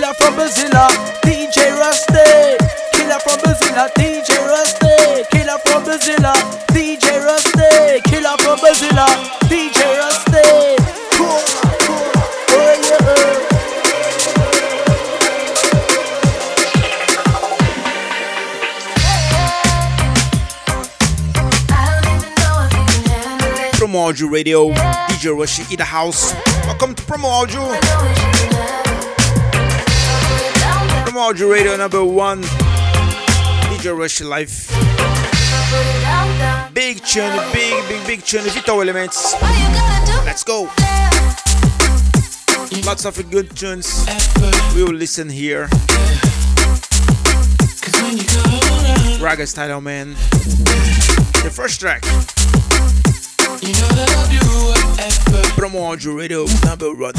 Killer from Brazil, DJ Rusty. Killer from Brazil, DJ Rusty. Killer from Brazil, DJ Rusty. Killer from Brazil, DJ Rusty. Cool, cool, oh yeah. Promo Audio Radio, DJ Rush in the house. Welcome to Promo Audio. Promo Audio Radio number 1. DJ Rush live. Big tune, big tune. Vital Elements. Let's go. Lots of good tunes. We will listen here. Raga Style Man. The first track. Promo Audio Radio number 1.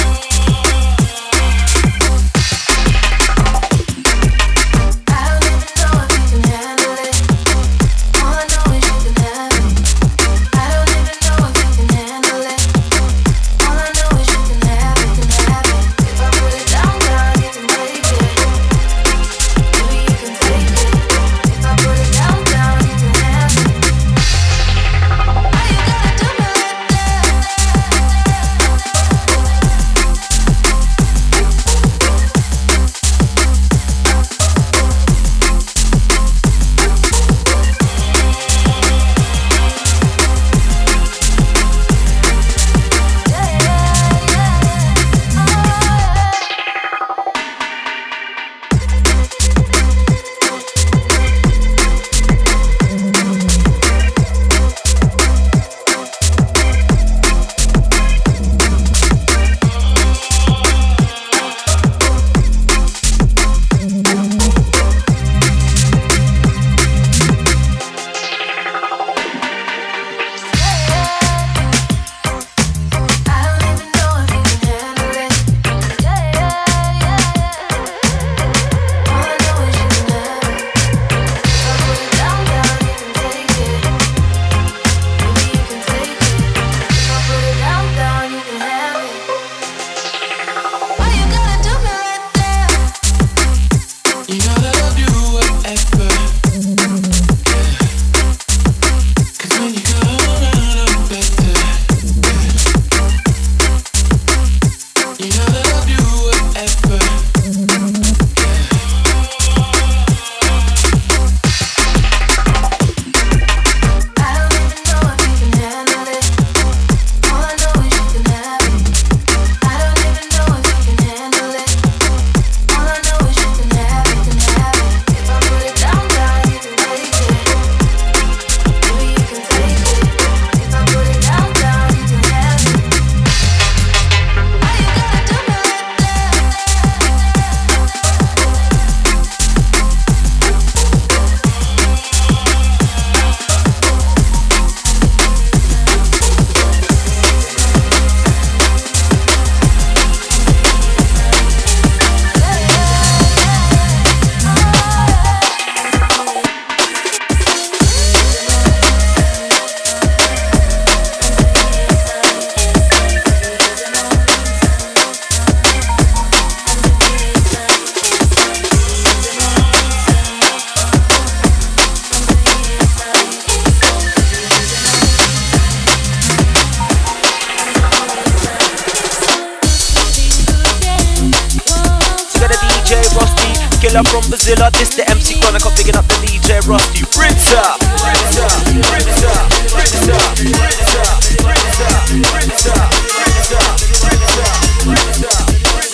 From Brazil, this the MC Chronicle, picking up the DJ Rusty. Rinse up, rinse up, rinse up, rinse up, rinse up, rinse up, rinse up, rinse up, rinse up, rinse up.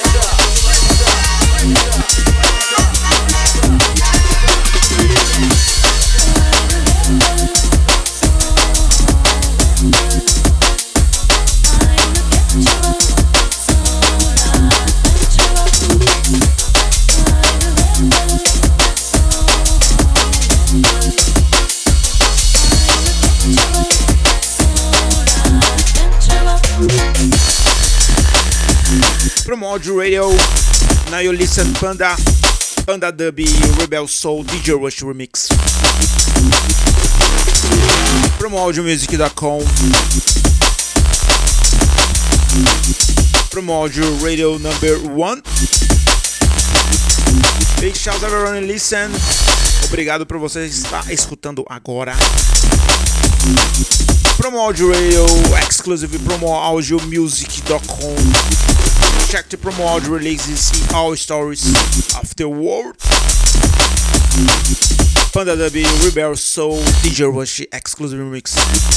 Promo Audio Radio. Now you listen Panda Dubby, Rebel Soul, DJ Rush Remix. PromoAudioMusic.com. Promo Audio Radio number 1. Big shout everyone and listen. Obrigado por você estar escutando agora. Promo Audio Radio, exclusive promoaudiomusic.com. Check the Promo Audio releases in all stories of the world. Panda Dub, Rebel Soul, DJ Rush, exclusive remix.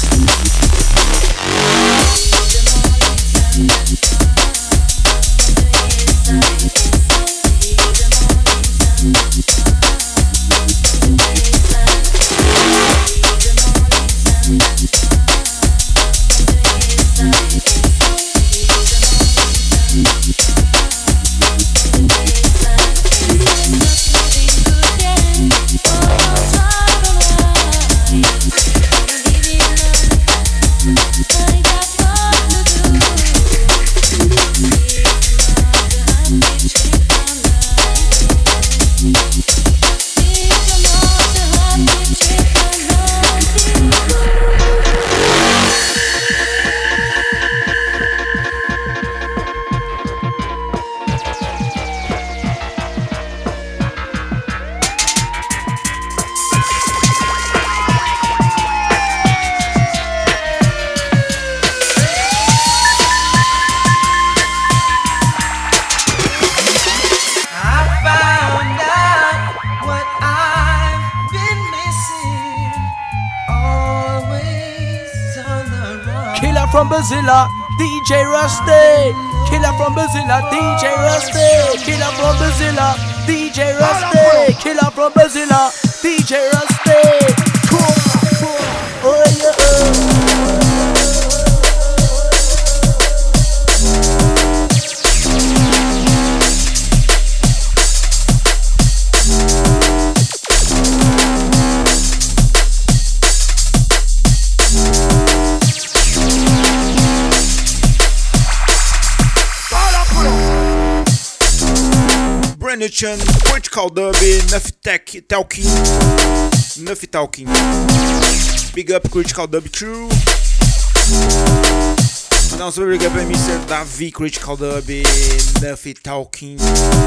From Brazilla, DJ Rusty. Killer from Brazilla, DJ Rusty. Killer from Brazilla, DJ Rusty. Killer from Brazilla, DJ Rusty. Cool. Oh yeah. Newton, Critical Dub, Nuff Talking. Big up Critical Dub Crew. Não, super big up Mr. Davi, Critical Dub, Nuff Talking.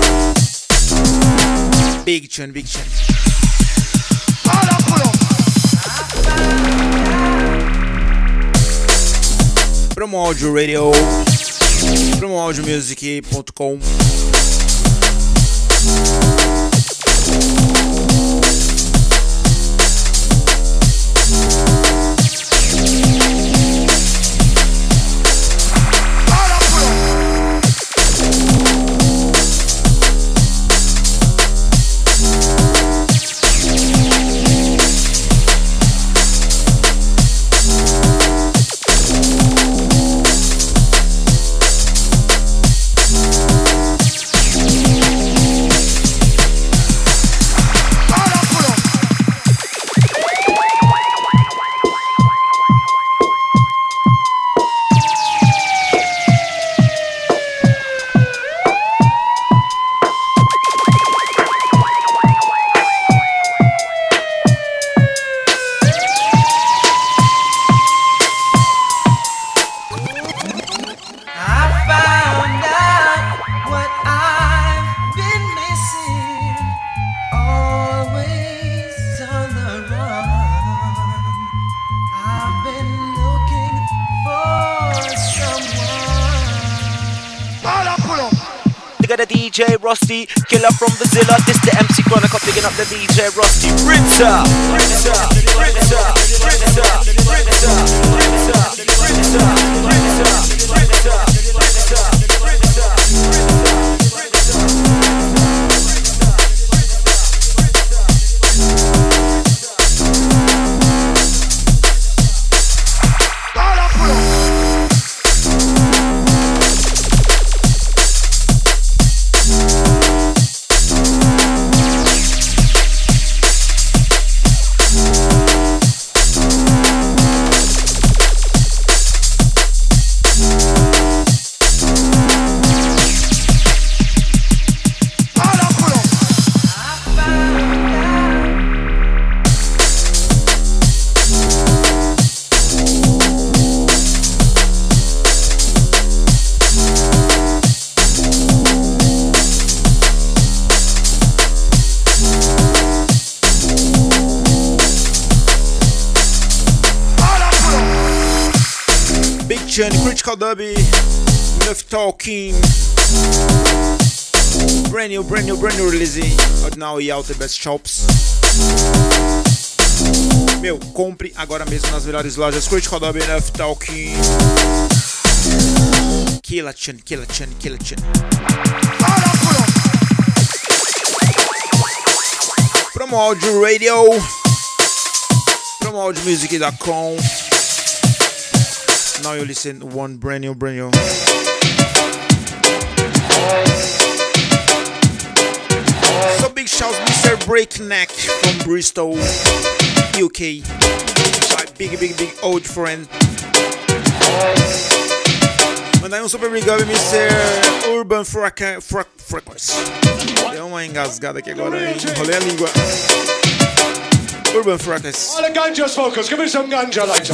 Big Chan. Promo Audio Radio, promoaudiomusic.com. DJ Rusty, killer from Brazilla. This the MC Chronicle, picking up the DJ Rusty. Rinsa. Chan, Critical Dubby, Enough Talking. Brand new release. Out now e out the best shops. Meu, compre agora mesmo nas melhores lojas. Critical Dubby, Enough Talking. Killa Chan. Promo Audio Radio. PromoAudioMusic.com. Now you listen to one brand new. So big shouts Mr. Breakneck from Bristol, UK. My big old friend. Mandai super big up Mr. Urban Frequency. Deu uma engasgada aqui agora, hein? Enrolei a língua. Urban Frequency. All the ganja smokers, give me some ganja lighter.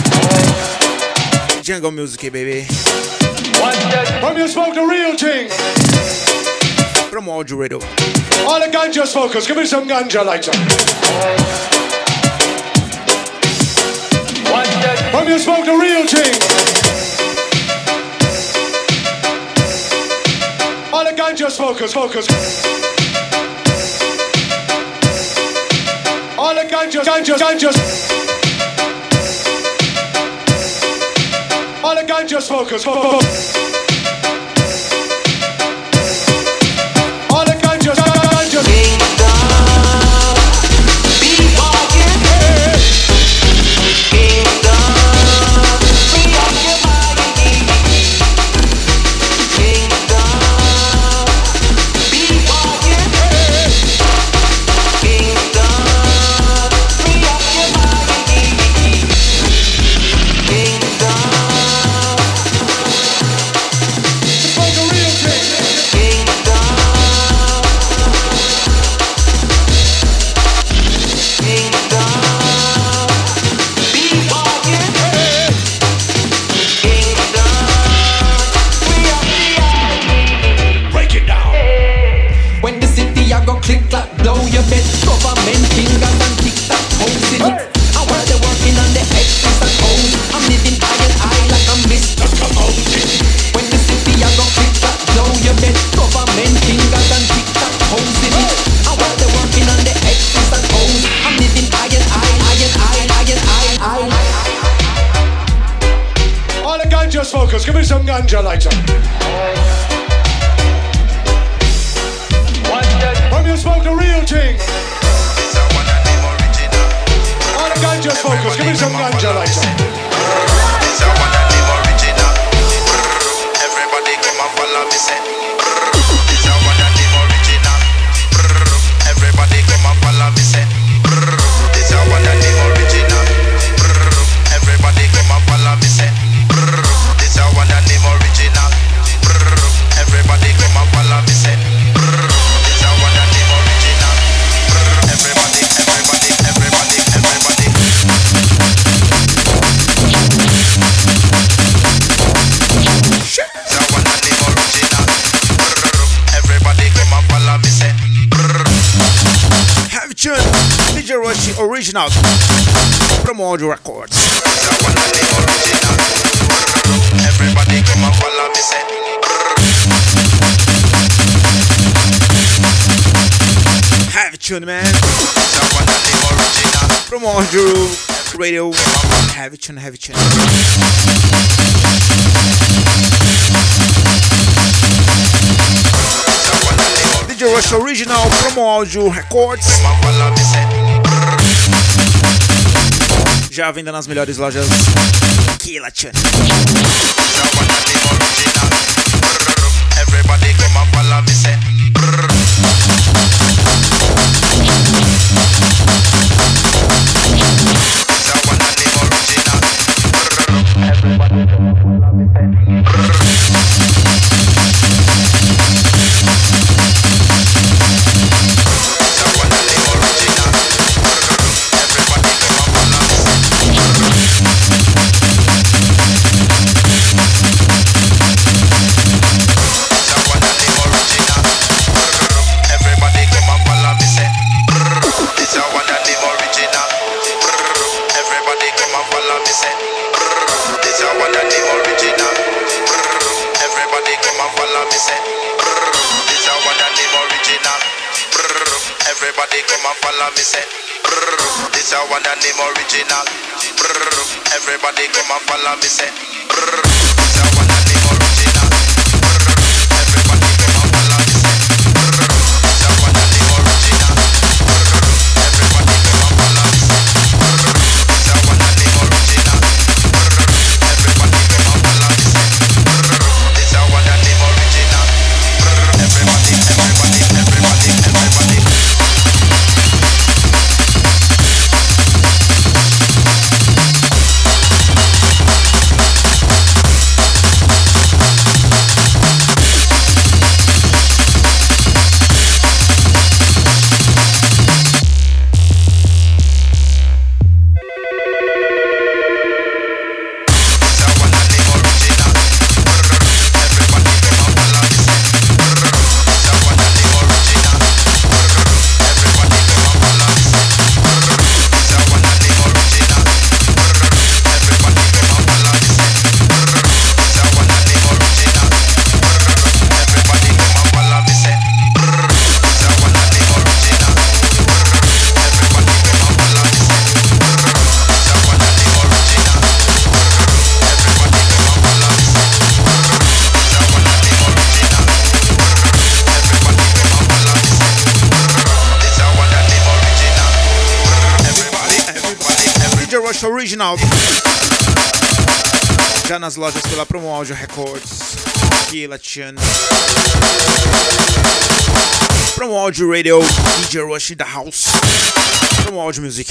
Jungle music, baby. From you smoke the real thing. Promo Audio Radio. All the ganja smokers, give me some ganja lighter. From you smoke the real thing. All the ganja smokers. All the ganjas. All the ganja smokers. All the ganjas. Smokers, give me some ganja lighter. From you smoke the real thing. All the ganja smokers, give me some ganja lighter. Everybody come and follow me, say. This is one of the original. Everybody come and follow me, say. This is one of the original. Everybody come and follow me, say. This is one of the original. Everybody come and follow me, say. This is one of the original. Everybody. DJ Rushy Original. Promo Audio Records. Everybody come and follow me, say. Heavy tune, man. Promo Audio Radio. Heavy tune. DJ Rush Original, Promo Audio Records. Já venda nas melhores lojas. Killa Chan. Everybody come and follow me, say. follow me say. This a one and name original. Everybody come and follow me say. This a one and name original. Everybody come and follow me say. This a one and name original. Everybody come and follow me say. This a one and name original. Everybody come and follow me say. This a one and name original. Everybody come and follow me say. This a one and name original. Everybody. Original já nas lojas pela Promo Audio Records, aqui latiano. Promo Audio Radio, DJ Rush in the house. Promo Audio Music.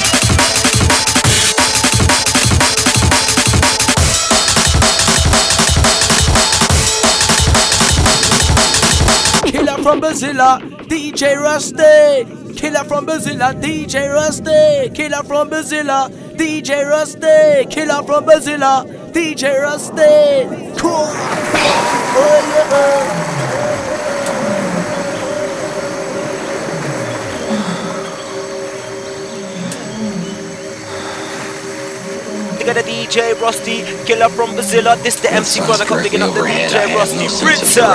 Killer from Brazilla, DJ Rusty. Killer from Brazilla, DJ Rusty. Killer from Brazilla, DJ Rusty. Killer from Brazilla, DJ Rusty. Cool. Oh yeah. Got a DJ Rusty, killer from Brazilla. This the MC Chronicle, picking up the DJ Rusty. Ritza.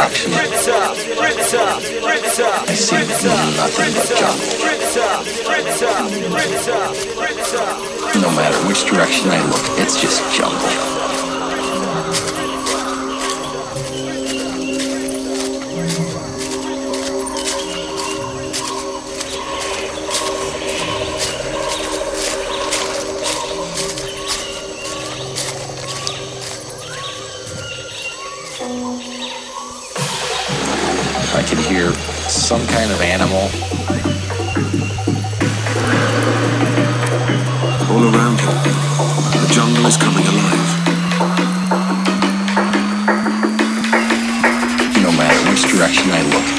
I see nothing but jungle. No matter which direction I look, it's just jungle. I can hear some kind of animal. All around him, the jungle is coming alive. No matter which direction I look,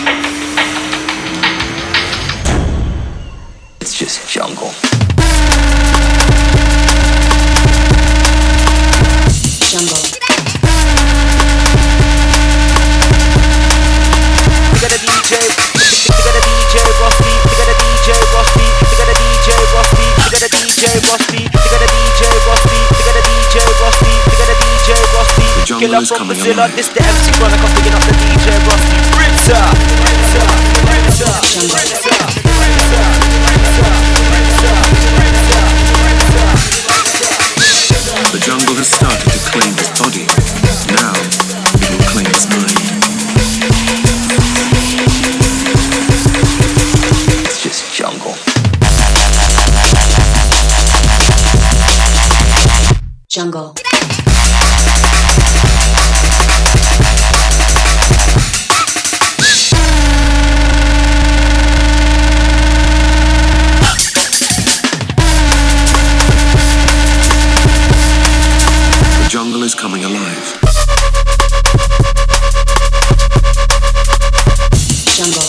it's just jungle. Jungle. We got a DJ Rusty, we got a DJ Rusty, we got a DJ Rusty, we got a DJ Rusty, we got a DJ Rusty, we got a DJ Rusty, we got a DJ Rusty. Killer from Brazilla, this the MC Chronicle, picking up the DJ Rusty. Ritza, Ritza, Ritza, Ritza, The jungle has started to claim his body. Now it will claim his mind. Jungle. Jungle. The jungle is coming alive. Jungle.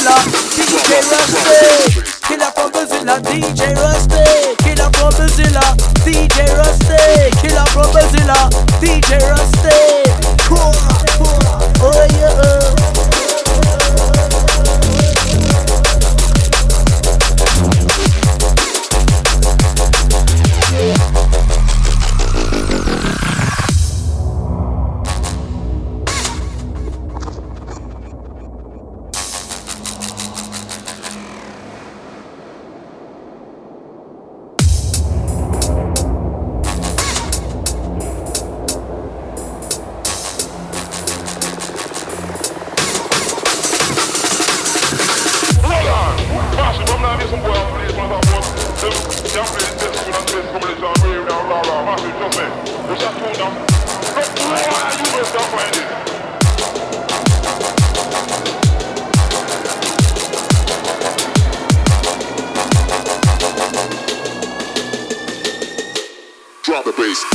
Brazilla, DJ Rusty. Killer from Brazilla, DJ Rusty. Killer from Brazilla, DJ Rusty. Killer from Brazilla, DJ Rusty. Cool, oh yeah. Drop the bass.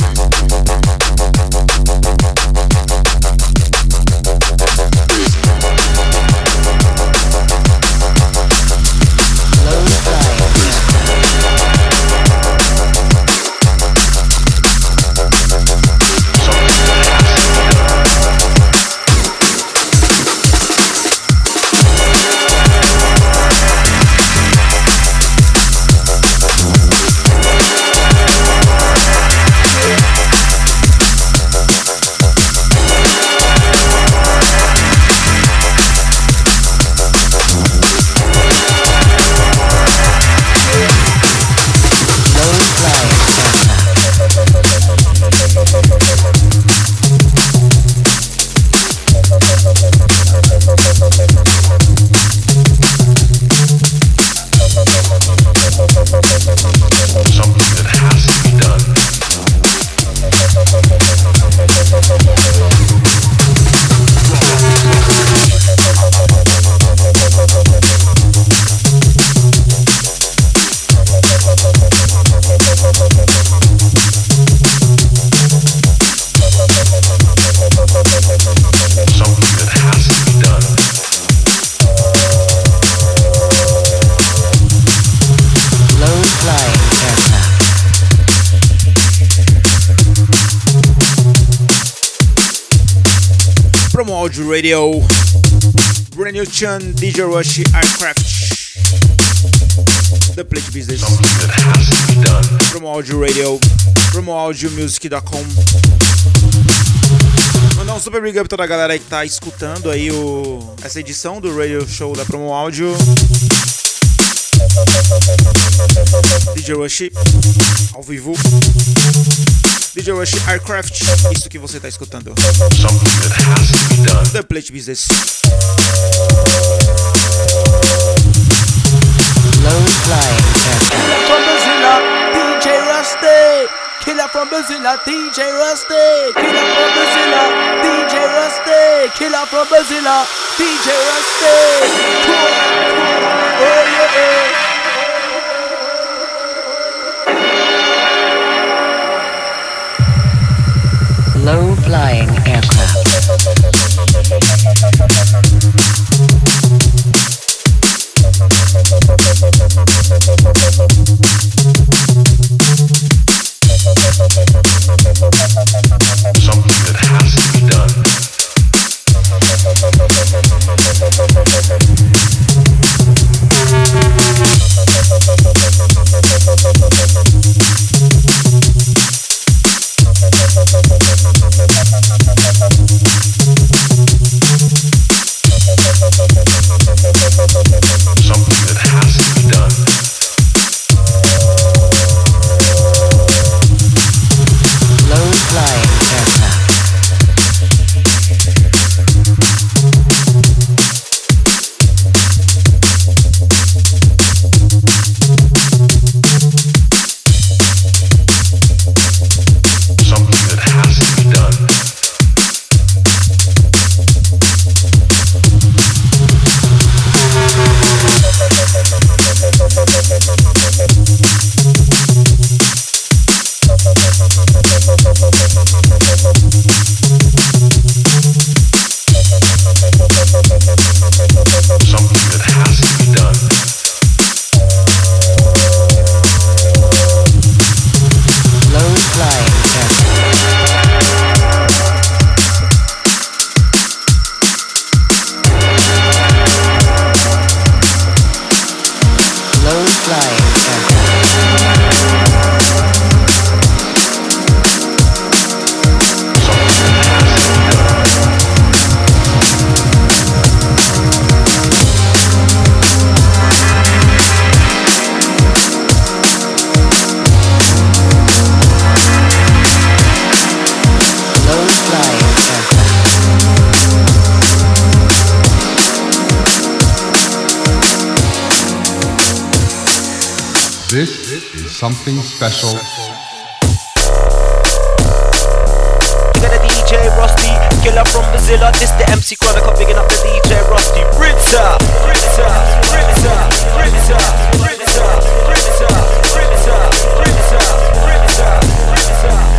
Audio Radio, brand new tune, DJ Rush, Aircraft, The Plate Business, Promo Audio Radio, promoaudiomusic.com. Mandar um super big up pra toda a galera aí que tá escutando aí essa edição do Radio Show da Promo Audio. DJ Rush, ao vivo. DJ Rush Aircraft, isso que você tá escutando. The Plate Business. Low flying from Brazilla, DJ Rusty. Killer from Brazilla, DJ Rusty. Killer from Brazilla, DJ Rusty. Killer from Brazilla, DJ Rusty. Cool. Oh yeah. Low-flying aircraft. Something that has to be done. This is something special. You got a DJ Rusty, killer from Brazil. This the MC Chronicle, picking up the DJ Rusty. Ritza, Ritza, Ritza, Ritza, Ritza, Ritza, Ritza, Ritza, Ritza, Ritza, Ritza.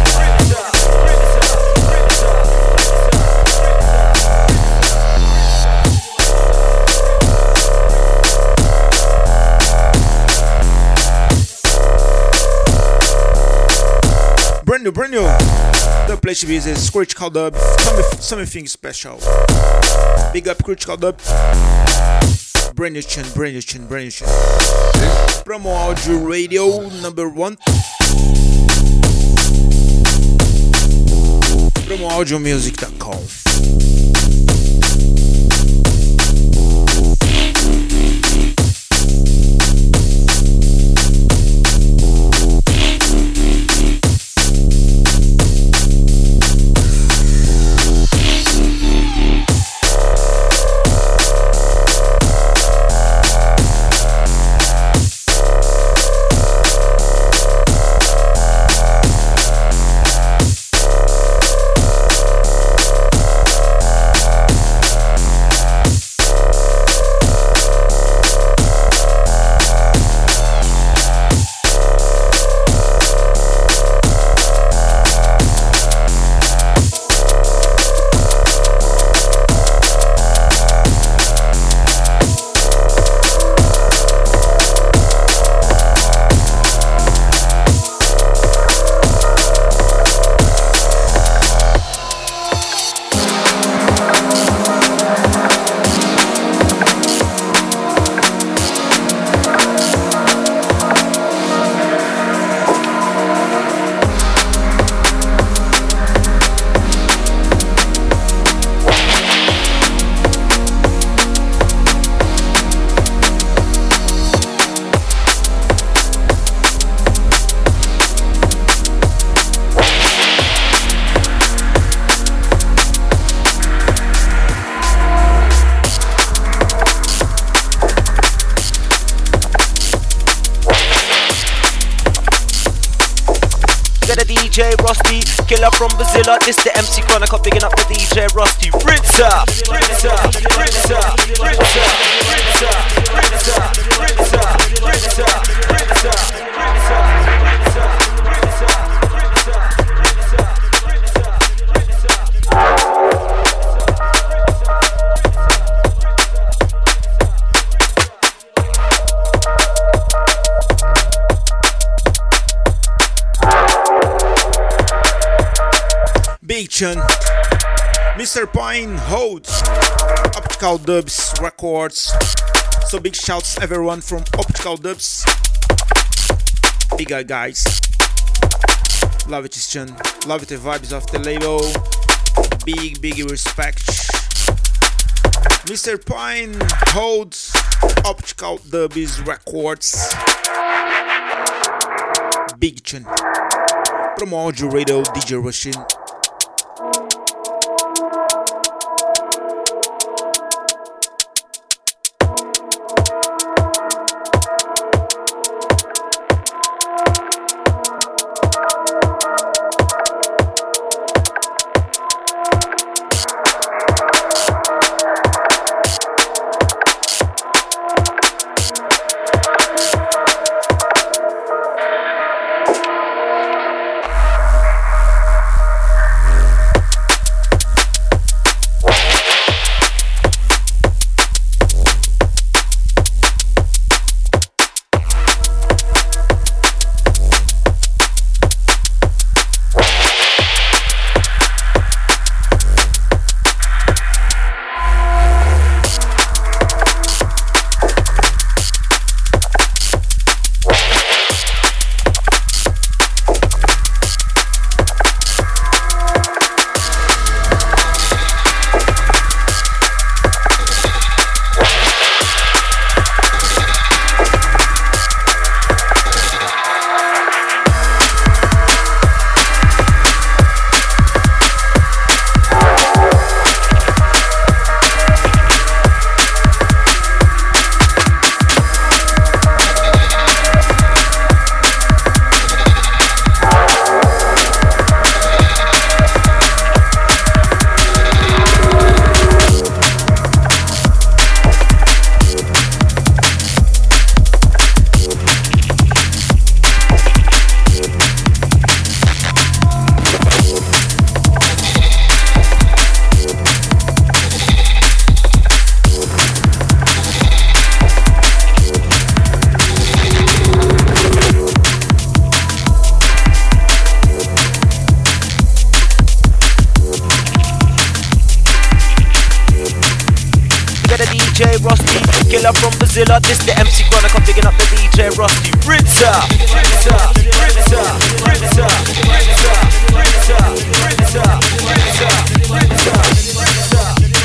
Brand new. The place is Critical Dub. Something special. Big up Critical Dub. Brand new tune. Promo Audio Radio number 1. PromoAudioMusic.com. DJ Rusty, killer from Brazil. This the MC Chronicle, picking up the DJ Rusty. Ritza, Ritza, Ritza, Ritza, Ritza, Ritza, Ritza, Ritza, Ritza, Mr. Pine holds Optical Dubs Records. So big shouts everyone from Optical Dubs. Big up guys. Love it, Christian. Love it, the vibes of the label. Big respect. Mr. Pine holds Optical Dubs Records. Big tune. Promo Audio Radio, DJ Russian. Killer from Brazil, this the MC Chronic, I'm picking up the DJ Rusty. Ritza, Ritza, Ritza, Ritza, Ritza, Ritza, Ritza, Ritza, Ritza.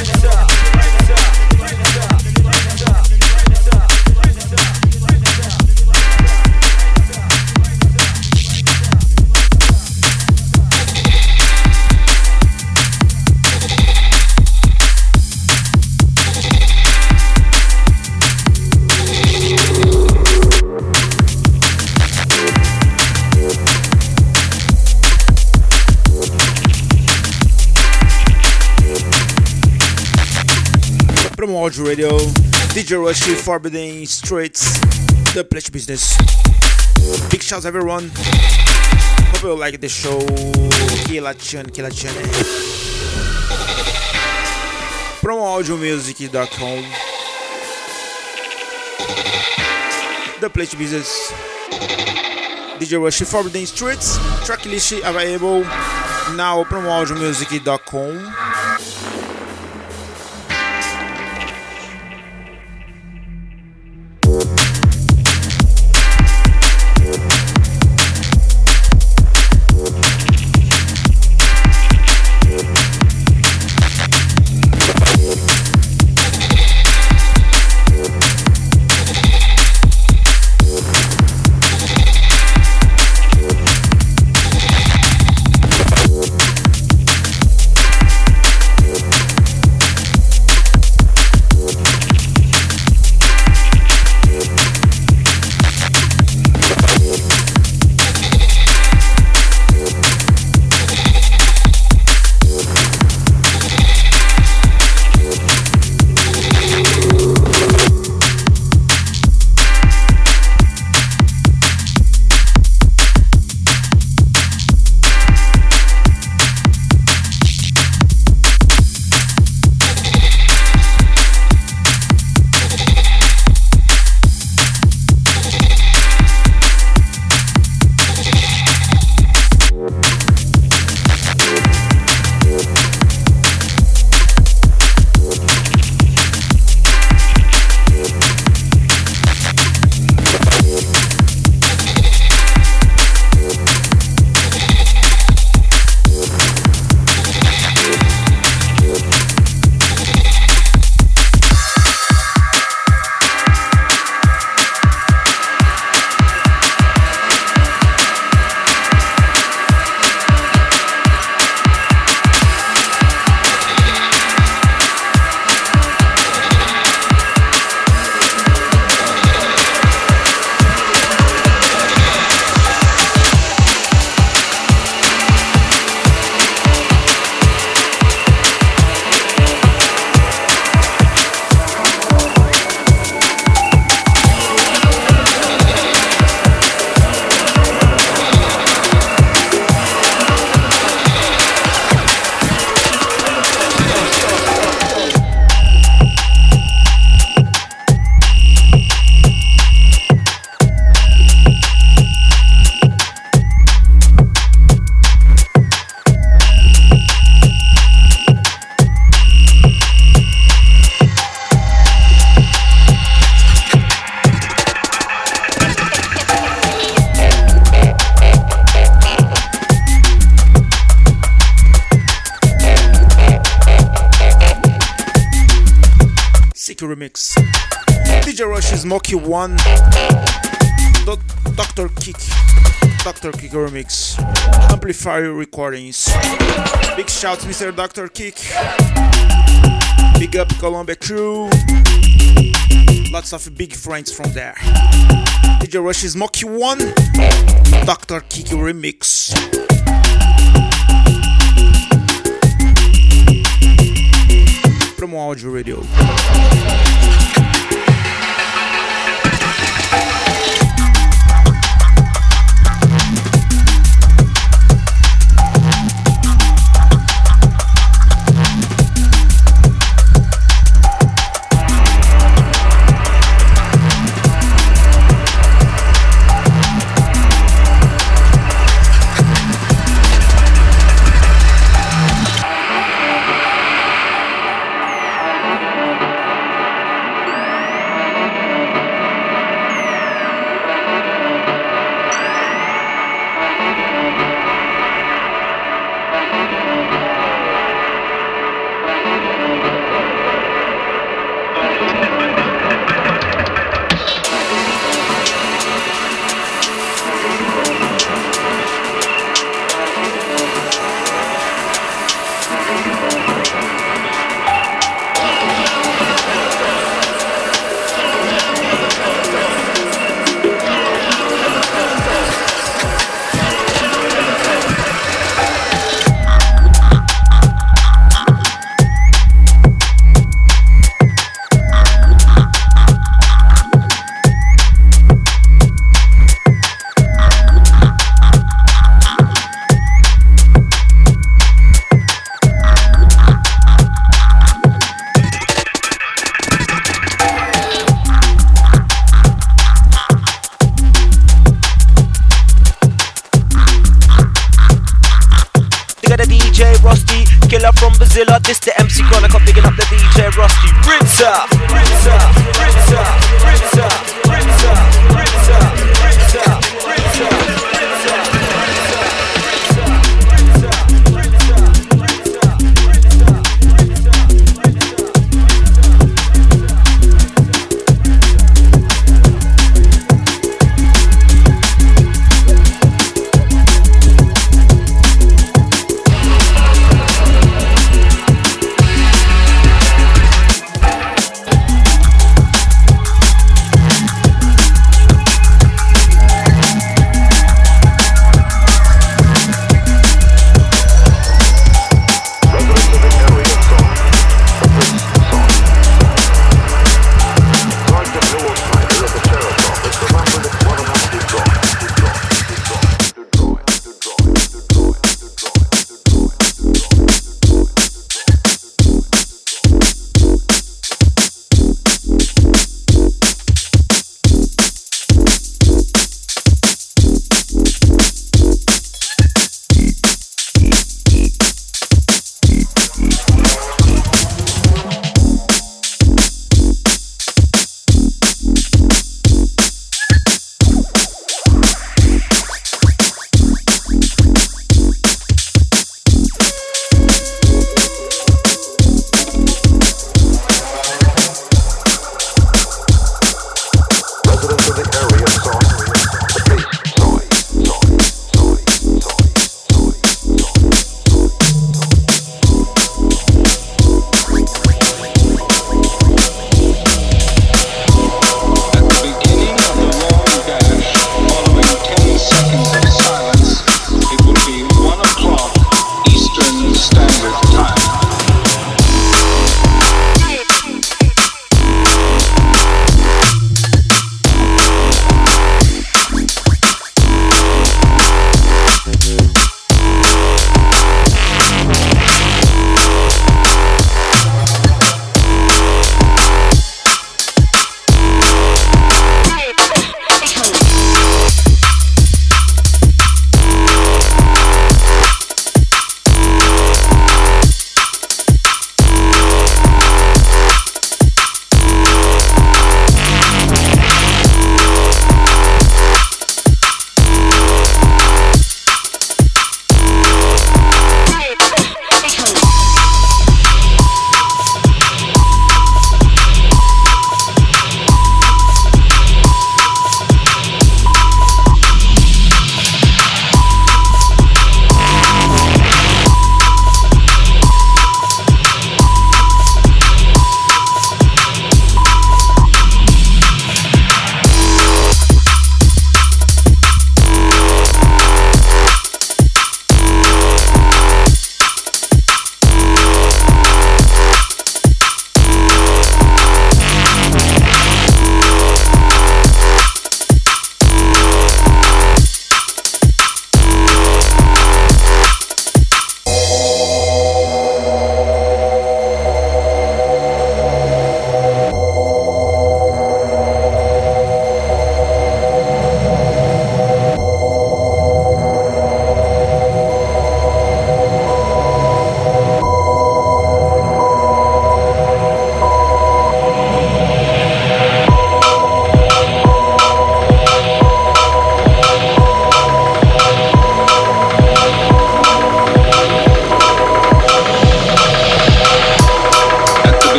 Promo Audio Radio, DJ Rushy, Forbidden Streets, The Pledge Business. Big shouts everyone. Hope you like the show. Kilachan. PromoAudioMusic.com. The Pledge Business. DJ Rushy, Forbidden Streets. Tracklist available now. PromoAudioMusic.com. Remix. DJ Rush's Monkey One. Dr. Kick Remix. Amplifier Recordings. Big shout Mr. Dr. Kick. Big up Columbia crew. Lots of big friends from there. DJ Rush's Monkey One. Dr. Kick Remix. Promo Audio Radio.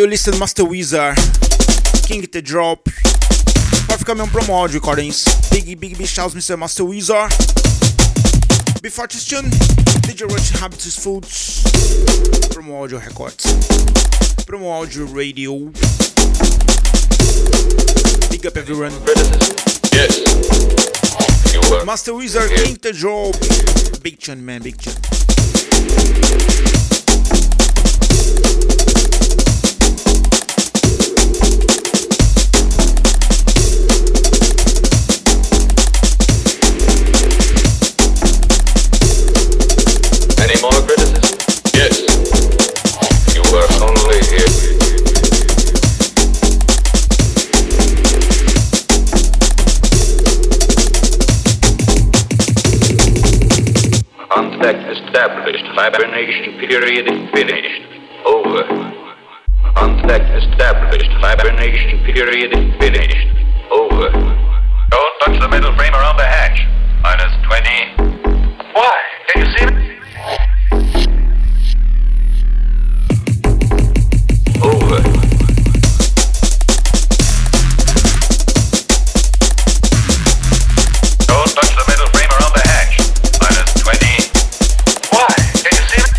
listen Master Wizard, King the Drop. Vai ficar mesmo promo áudio, recordings. Big shouts, Mr. Master Wizard. Before this tune, DJ Roach Habitus Foods. Promo Audio Records. Promo Audio Radio. Big up everyone. Yes. You were. Master Wizard, King the Drop. Big tune, man, big tune. Any more criticism? Yes. You were only here. Contact established. Hibernation period finished. Over. Contact established. Hibernation period finished. Over. Don't touch the middle frame around the hatch. -20. Why? Can you see me? Over. Don't touch the middle frame around the hatch. -20. Why? Can you see me?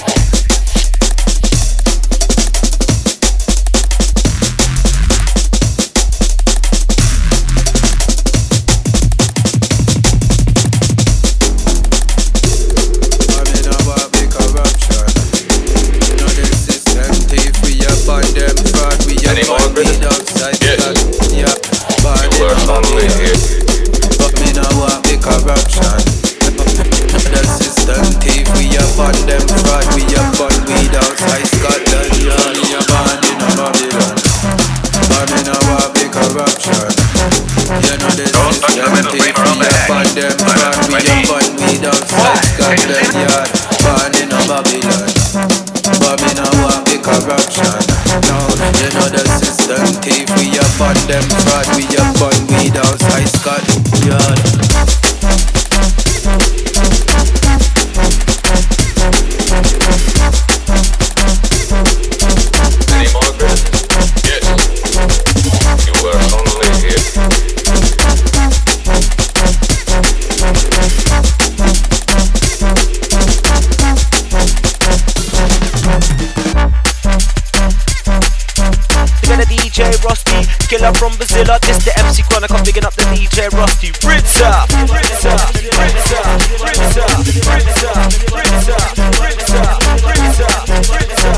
Any more criticism? Yes. Yeah. You were only here. But me now want the corruption. The system thief, we upon them fraud, we upon weed outside Scotland. Yeah, me a band in a Babylon. But me now want the corruption. You know the system thief, we upon them fraud, we upon weed outside Scotland. Yeah, band in a Babylon. But me now want the corruption. No, you know the system thief, we upon them fraud, we upon weed outside Scotland Yard. Any more criticism? Yes. You were only here. DJ Rusty, killer from Brazil. This the MC Chronic, I'm picking up the DJ Rusty. Ritza, Ritza, Ritza, Ritza, Ritza, Ritza, Ritza, Ritza,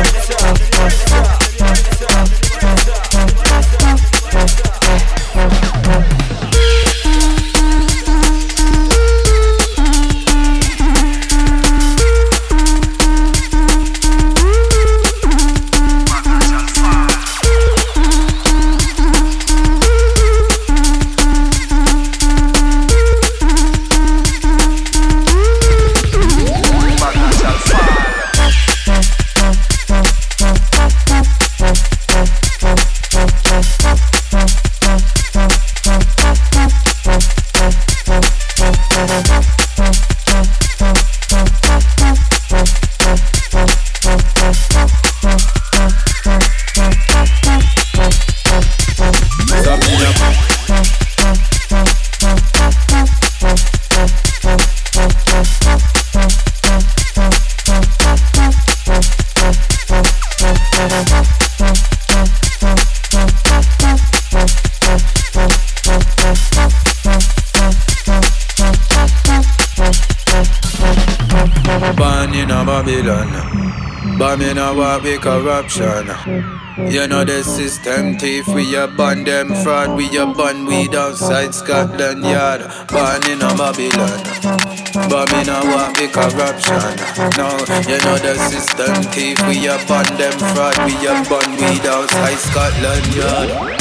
But me now want the corruption. You know the system thief, we upon them fraud, we upon weed outside Scotland Yard. Born in a Babylon. But me now want the corruption. No, you know the system thief, we upon them fraud, we upon weed outside Scotland Yard.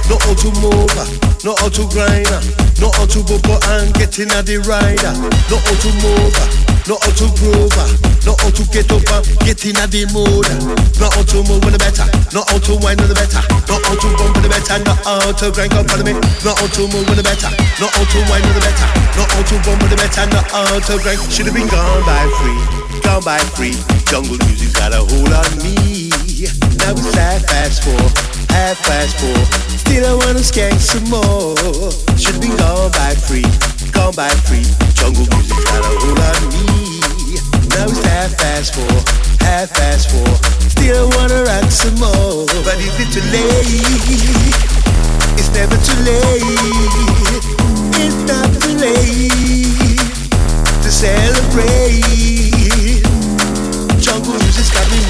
know how to move, know how to grind, know how to bubble and get in the rider, know how to move, know how to groove, know how to get up and get in the mood, know how to move with the better, know how to wind with the better, know how to bump with the better, know how to crank up on me, know how to move with the better, know how to wind with the better, know how to bump with the better, know how to crank. Should have been gone by free. Jungle music's got a hold on me. Now it's half past four. Still I wanna skank some more. Should be gone by free. Jungle music's got a hold on me. Now it's half past four. Still I wanna rock some more. But is it too late? It's never too late. It's not too late to celebrate. Jungle music's got me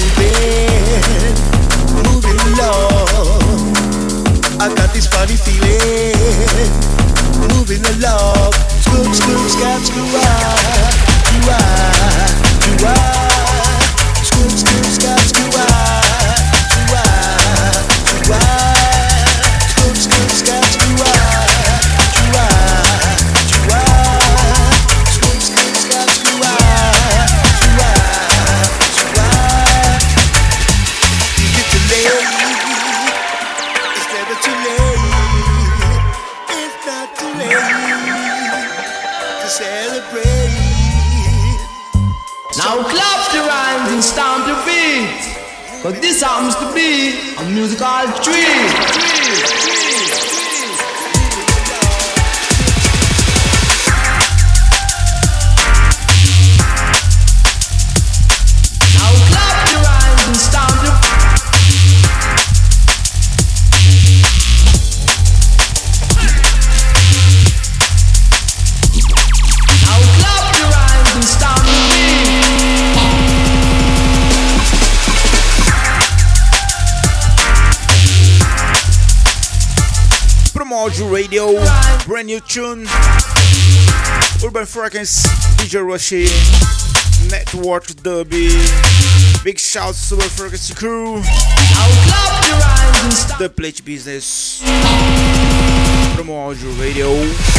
moving along. I got this funny feeling, moving along. Scoop, scab, screw-ah, scoop, scab, screw-ah, scoop, scab, screw-ah. Now clap the rhymes and stomp your feet, 'cause this happens to be a musical treat. Now clap the rhymes and stomp your feet. Now clap the rhymes and stomp your feet. Primordial Radio, brand new tune. Urban Frequency, DJ Rushy, Network Derby. Big shouts to the Frequency crew. The Plate Business. Primordial Radio.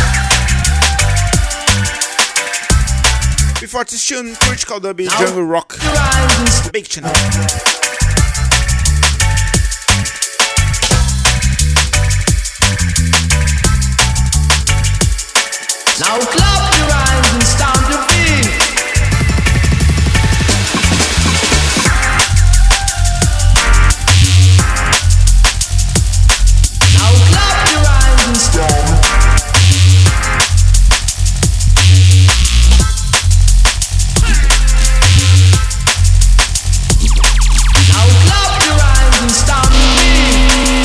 Before this tune, Critical Derby, Jungle Rock. Big channel. Now clap your hands and stomp your feet. Now clap your hands and stomp. Now clap your hands and stomp your feet.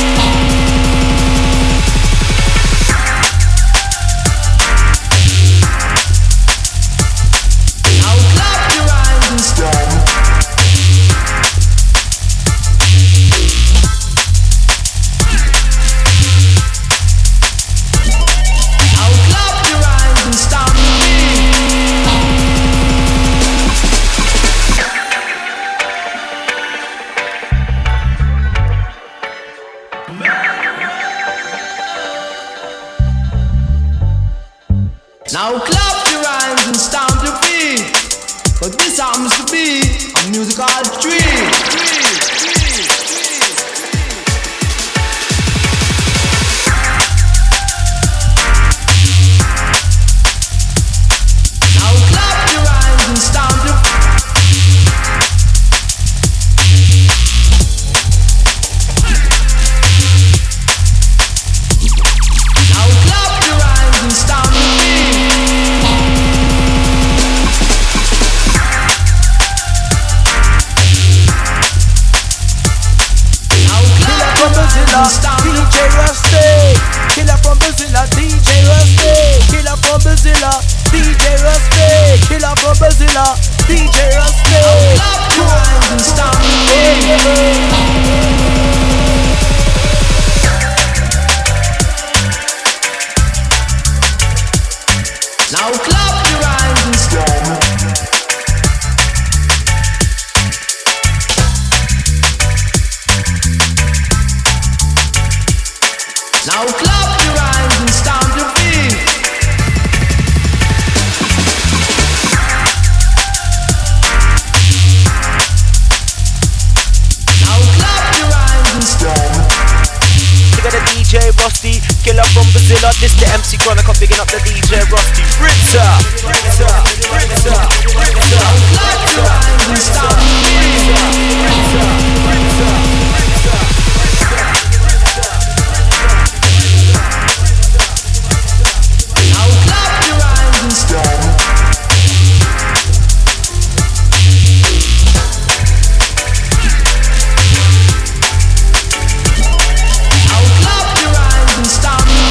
Now clap your hands and stomp your feet, 'cause this happens to be a musical treat. Now clap your hands and stomp your feet. Now clap your hands and stomp your feet. DJ Rusty, killer from Brazil, DJ Rusty, killer from Brazil, DJ Rusty, killer from Brazil, DJ Rusty. Clap your hands and stomp your feet. Now clap your hands and stomp. Now clap your hands and stamp your feet. Now clap your hands and stamp. You got a DJ Rusty, killer from Brazil. This the MC Chronicle, picking up the DJ Rusty. Ritza, Ritza, Ritza, Ritza. Now clap your hands and stamp your feet. Ritza, Ritza, Ritza, Ritza. Now clap your hands and stamp. Now clap your hands and stamp your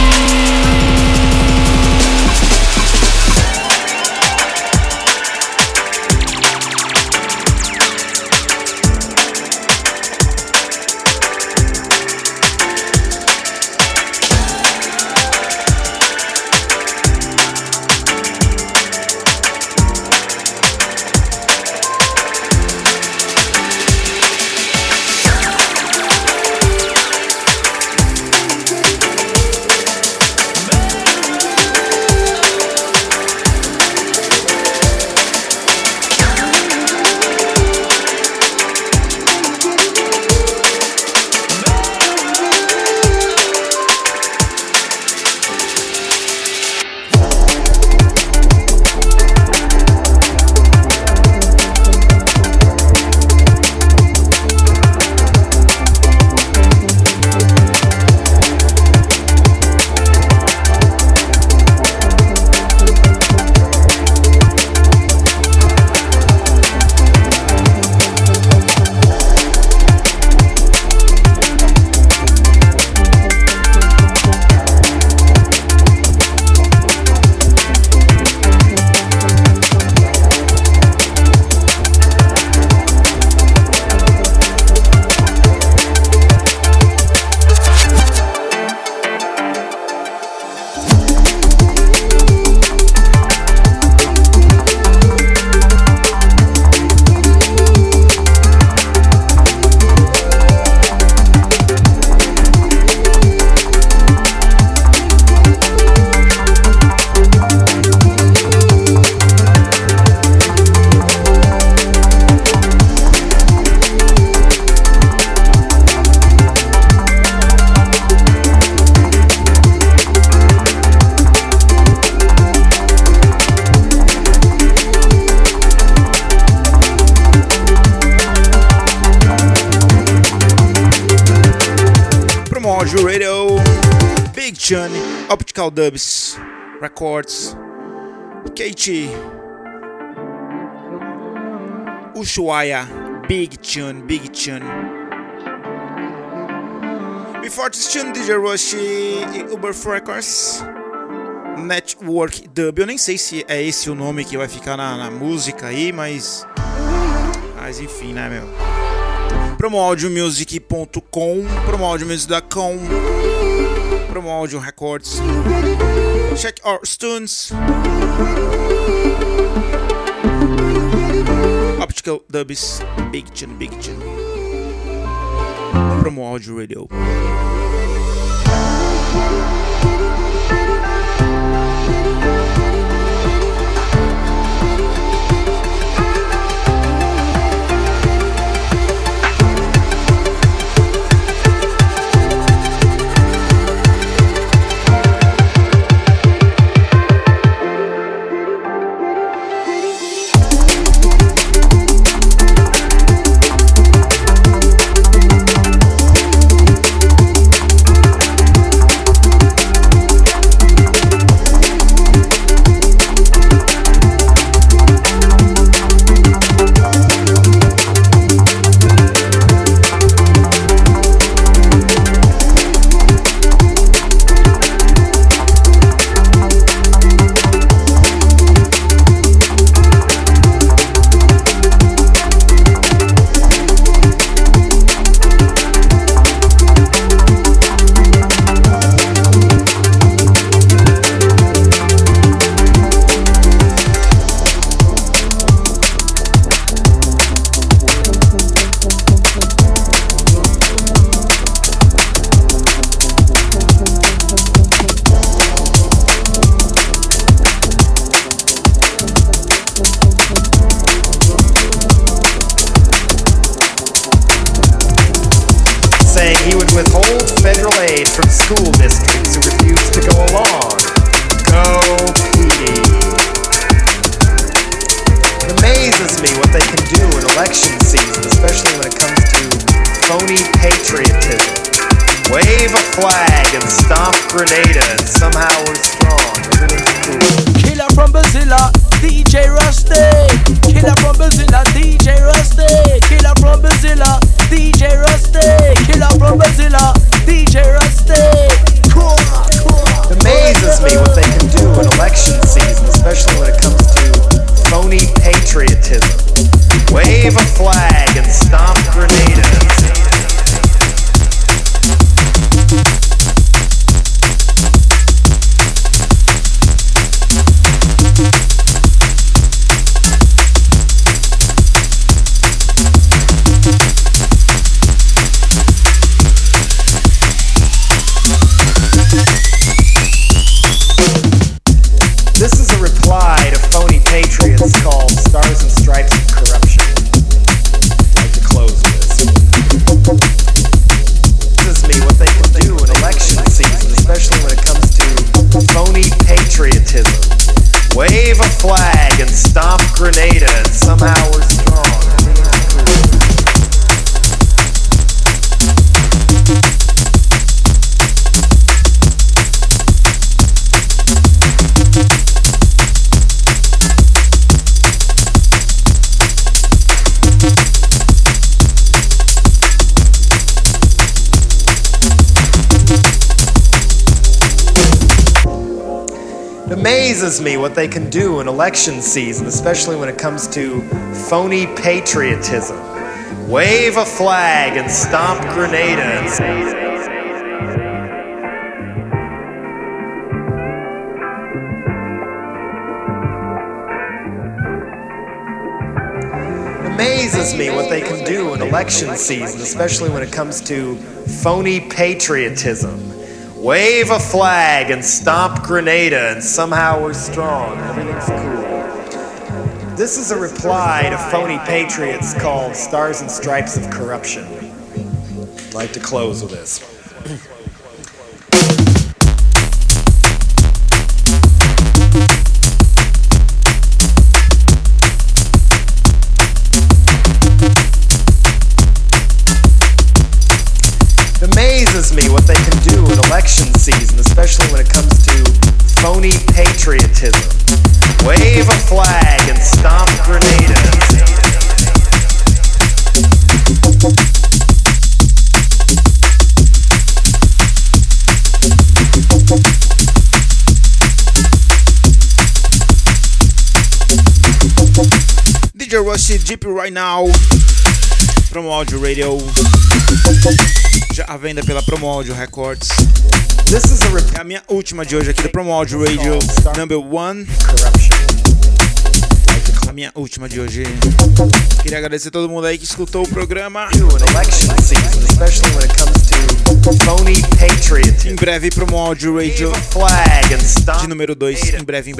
Radio, Big Chun, Optical Dubs Records, Keiichi, Ushuaia, Big Chun, Big Chun. Before this tune, DJ Rush e Uber Records, Network Dub. Eu nem sei se é esse o nome que vai ficar na música aí, mas enfim, né, meu? PromoAudioMusic.com, PromoAudioMusic.com, PromoAudio Records. Check our tunes. Optical Dubs, Big Chun, Big Chun. PromoAudio Radio. mutual aid from school districts who refuse to go along. Go PD. It amazes me what they can do in election season, especially when it comes to phony patriotism. Wave a flag and stomp Grenada, and somehow we're strong. Everything's cool. Killer from Bazilla, DJ Rusty. Killer from Bazilla, DJ Rusty. Killer from Bazilla, DJ Rusty. Killer from Bazilla, DJ Rusty. Cool, cool. It amazes me what they can do in election season, especially when it comes to phony patriotism. Wave a flag and stomp Grenada. This is a reply to phony patriots called Stars and Stripes of Corruption. I'd like to close this. This is me what they can do in election season, especially when it comes to phony patriotism. Wave a flag and stomp Grenada, and somehow we're strong. It amazes me what they can do in election season, especially when it comes to phony patriotism. Wave a flag and stomp Grenada. Amazes me what they can do in election season, especially when it comes to phony patriotism. Wave a flag and stomp Grenada, and somehow we're strong. Everything's cool. This is a reply to phony patriots called Stars and Stripes of Corruption. I'd like to close with this. It amazes me what they can do in election season, especially when it comes to phony patriotism. Wave a flag and stomp Grenada. DJ Rusty Jeep right now. Promo Audio Radio. Já à venda pela Promo Audio Records. É a minha última de hoje aqui da Promo Audio Radio Number 1. A minha última de hoje. Queria agradecer a todo mundo aí que escutou o programa. Em breve Promo Audio Radio de número 2. Em breve.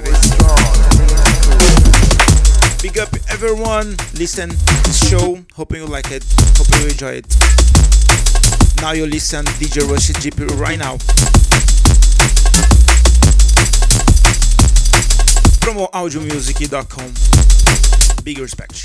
Big up everyone, listen to the show, hoping you like it, hoping you enjoy it. Now you listen DJ Rush GP right now. PromoAudiomusic.com. Big respect.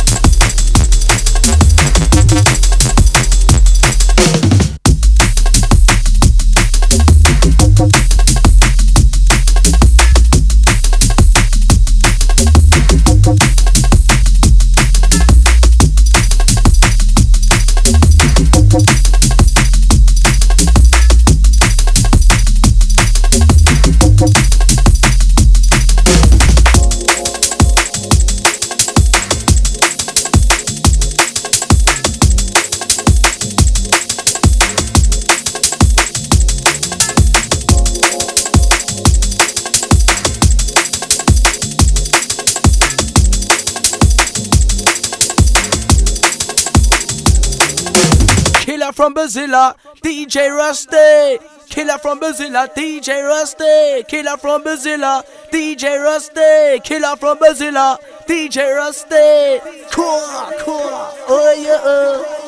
From Bazilla, DJ Rusty. Killer from Bazilla, DJ Rusty. Killer from Bazilla, DJ Rusty. Killer from Bazilla, DJ Rusty. Cool. Oh yeah.